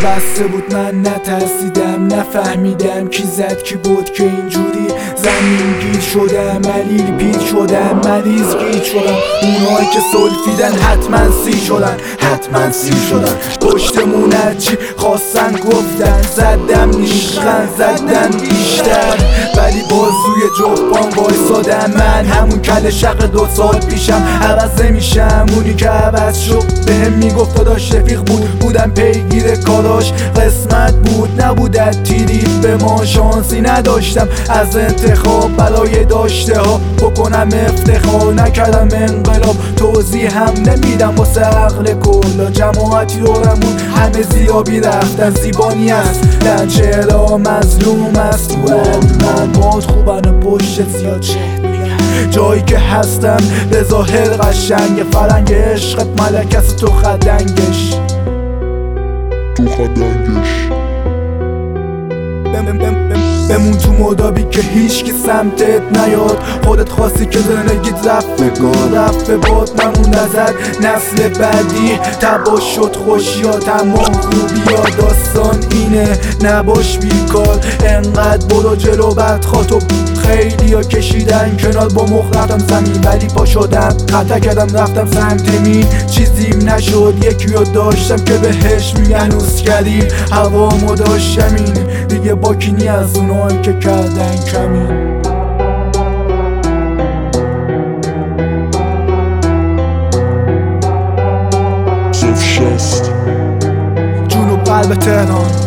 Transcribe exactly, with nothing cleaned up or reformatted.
بسته بود من نترسیدم، نفهمیدم کی زد کی بود که اینجوری زمین گیر شدم، علیل پیر شدم، مریض گیر شدم. اونایی که سلفیدن حتما سی شدن، حتما سی شدن. پشتمون چی خواستن گفتن، زدم نیشتن زدن بیشتر، ولی بازوی جبان وایسادم. من همون کل شق دو سال پیشم عوض نمیشم. اونی که عوض شد بهم میگفت داداش رفیق بود، بودم پیگیر کاراش قسمت بود، نبودت تیری به ما شانسی نداشتم از انتخاب برای داشته ها بکنم افتخار. نکردم انقلاب توضیح هم نمیدم واسه عقل کلا، جماعتی دورمون همه زیابی رفتن، زیبانی است در چهرها مظلوم است. تو من باد خوبن پشت زیاد شد جایی که هستم به ظاهر قشنگ، فرنگ عشقت ملک است تو خدنگش، تو خدنگش. بمون تو مدابی که هیچ کی سمتت نیاد، خودت خواستی که زندگیت رفت به گار رفت به باد نمون ازت. نسل بعدی تباش شد خوشی ها تمام خوبی ها، داستان اینه نباش بیکار، انقدر برو جلو بعد خاطب. خیلی ها کشیدن کنار با مخ رفتم زمین، ولی پا شدم خطا کردم رفتم سمت مین. چیزیم نشد یکی رو داشتم که بهش میگن اوز کردیم، هوامو داشتم این دیگه باکینی از اونایی که کردن کمین. صف شست جنوب قلب تهران.